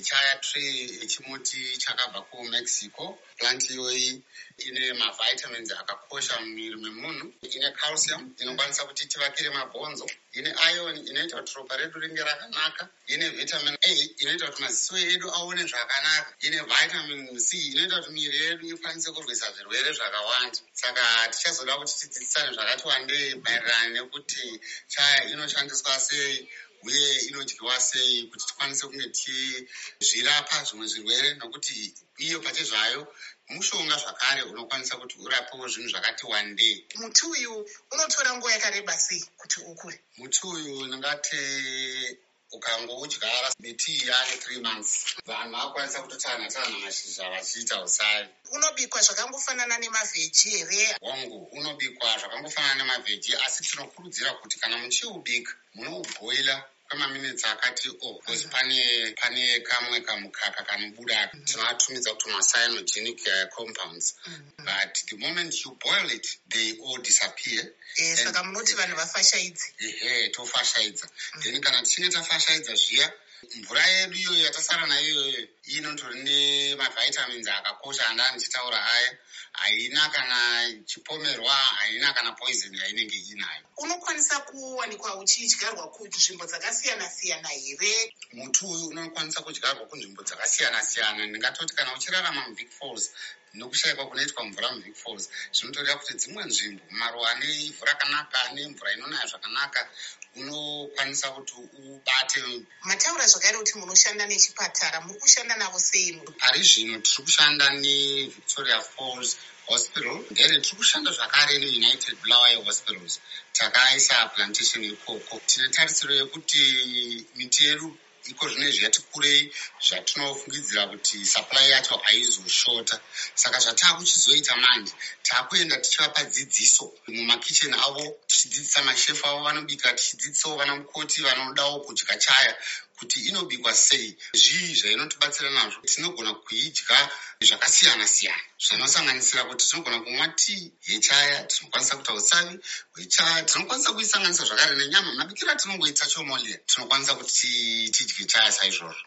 chaya tree yechimuti chakabva kuMexico. Plant iyoyi ine mavitamins akakosha mumwiri memunhu. Ine calcium inokwanisa kuti tivakire mabhonzo. Ine iron inoita kuti ropa redu ringe rakanaka. Ine vitamin A inoita kuti maziso edu aone zvakanaka. Ine vitamin C inoita kuti miviri yedu ikwanise kurwisa zvirwere zvakawanda. Saka tichazoda kuti tidzidzisane zvakati wandei maererano nekuti chaya inoshandiswa sei uye inodyiwa sei kuti tikwanise kunge tichizvirapa zvimwe zvirwere, nokuti iyo pachezvayo mushonga zvakare unokwanisa kuti urapewo zvinhu zvakati wandei. Muti uyu unotora nguva yakareba sei kuti ukure? Muti uyu ndingati ukangoudyara miti yaane 3 months vanhu vakwanisa kutotana mashizha vachiita usavi. Unobikwa zvakangofanana nemavheji here? Hongu, unobikwa zvakangofanana nemavheji, asi tinokurudzira kuti kana muchiubika munoubhoila kwemaminitsi akati because pane kamwe kamukaka kanobuda tinoatumidza kuti macyanogenic compounds. But the moment you boil it, they all disappear. Saka munoti vanhu vafashaidze? Ehe, tofashaidza. Then kana tichinge tafashaidza zviya, mvura yedu iyoyo yatasara nayo inotori nemavitamins akakosha andani ndichitaura aya. Haina kana chipomerwa, haina kana poison yainenge inayo. Unokwanisa kuwanikwa uchidyarwa kunzvimbo dzakasiyana-siyana here? Muti uyu unokwanisa kudyarwa kunzvimbo dzakasiyana-siyana. Ndingatoti kana uchirarama muVic Falls, nokushayikwa kunoitwa mvura muVic Falls, zvinotoreva kuti dzimwe nzvimbo maruwa ane ivhu rakanaka, ane mvura inonaya zvakanaka, unokwanisa kuti ubate. Mataura zvakare kuti munoshanda nechipatara, muri kushanda navo sei? Pari zvino tiri kushanda neVictoria Falls Hospital, then tiri kushanda zvakare neUnited Bulawayo Hospitals. Takaisa plantation ikoko. Tine tarisiro yekuti miti yedu iko zvinezvi yati kurei zvatinofungidzira kuti supply yacho haizoshota. Saka zvataakuchizoita manje, taakuenda tichivapa dzidziso mumakicheni avo, tichidzidzisa mashefu avo vanobika, tichidzidzisawo vanamukoti vanodawo kudya chaya kuti inobikwa sei. Zvii zvainotibatsira nazvo, tinogona kuidya zvakasiyana-siyana zvinosanganisira kuti tinogona kumwa tii yechaya, tinokwanisa kuita usavi hwechaya, tinokwanisa kuisanganisa zvakare nenyama. Mabikiro atinongoita chomolia, tinokwanisa kuti tidye chaya saizvozvo.